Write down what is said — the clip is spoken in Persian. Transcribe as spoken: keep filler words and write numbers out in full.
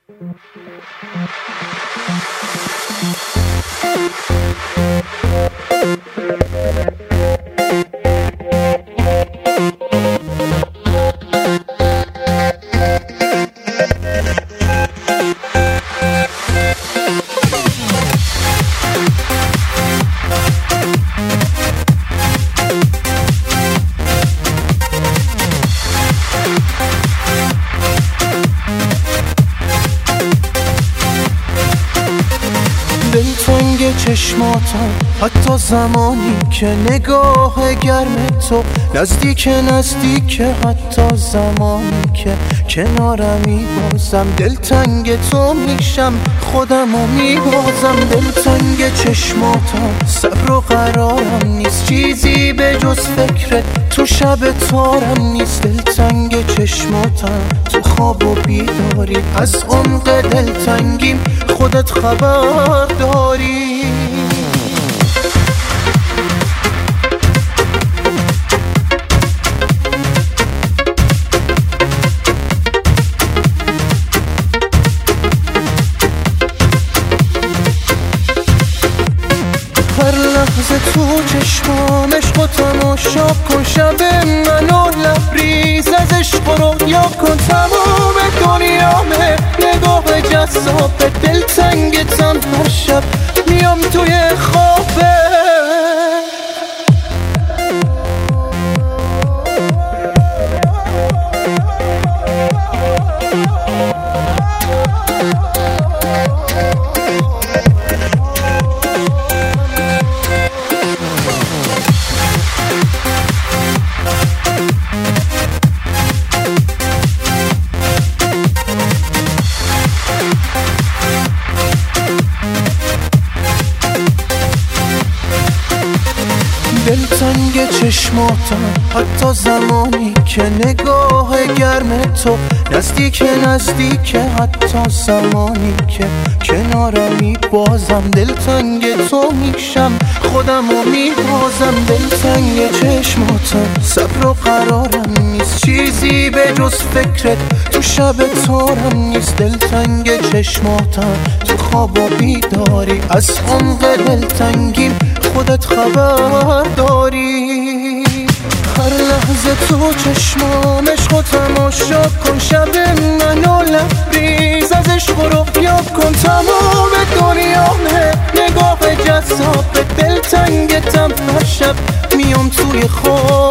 دلتنگ چشماتم حتی زمانی که نگاه گرم تو نزدیک نزدیک، حتی زمانی که کنارمی بازم دلتنگ تو میشم، خودمو میبازم. دلتنگ چشماتم صبر و قرارم نیست، چیزی به جز فکرت تو شب تارم نیست. دلتنگ چشماتم تو خواب و بیداری، از عمق دلتنگیم خودت خبر داری. هر لحظه تو چشمام عشق و تماشا کن، شب منو لبریز از عشق رو یا کن. تمام دنیامه نگاه جذاب دلتنگتم، هر شب میام توی خوابه. دلتنگ چشماتم حتی زمانی که نگاه گرم تو نزدیک نزدیک، حتی زمانی که کنارمی بازم دلتنگ تو میشم، خودمو میبازم. دلتنگ چشماتم صبر و قرارم نیست، چیزی به جز فکرت تو شب تارم نیست. دلتنگ چشماتم تو خواب و بیداری، از عمق دلتنگیم خودت خبر داری. هر لحظه تو چشمام عشق و تماشا کن، شب منو لبریز از عشق رو یاد کن. تمام دنیامه نگاه جذاب دلتنگتم، هر شب میام توی خواب